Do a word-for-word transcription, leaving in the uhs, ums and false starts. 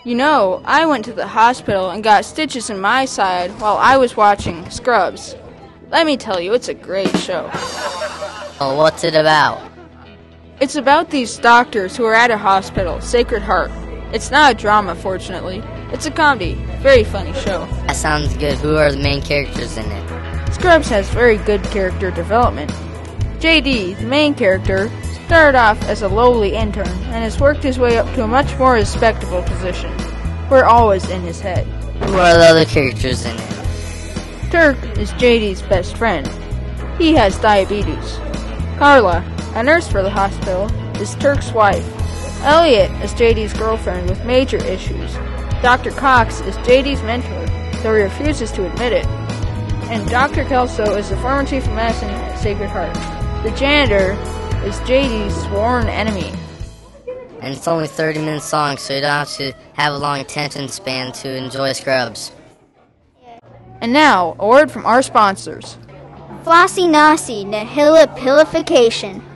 You know, I went to the hospital and got stitches in my side while I was watching Scrubs. Let me tell you, it's a great show. Oh, what's it about? It's about these doctors who are at a hospital, Sacred Heart. It's not a drama, fortunately. It's a comedy. Very funny show. That sounds good. Who are the main characters in it? Scrubs has very good character development. J D, the main character, started off as a lowly intern and has worked his way up to a much more respectable position. We're always in his head. Who are the other characters in it? Turk is J D's best friend. He has diabetes. Carla, a nurse for the hospital, is Turk's wife. Elliot is J D's girlfriend with major issues. Doctor Cox is J D's mentor, though he refuses to admit it. And Doctor Kelso is the former chief of medicine at Sacred Heart. The janitor is J D's sworn enemy. And it's only thirty minutes long, so you don't have to have a long attention span to enjoy Scrubs. And now, a word from our sponsors. Flossy Nossi Nihilipilification.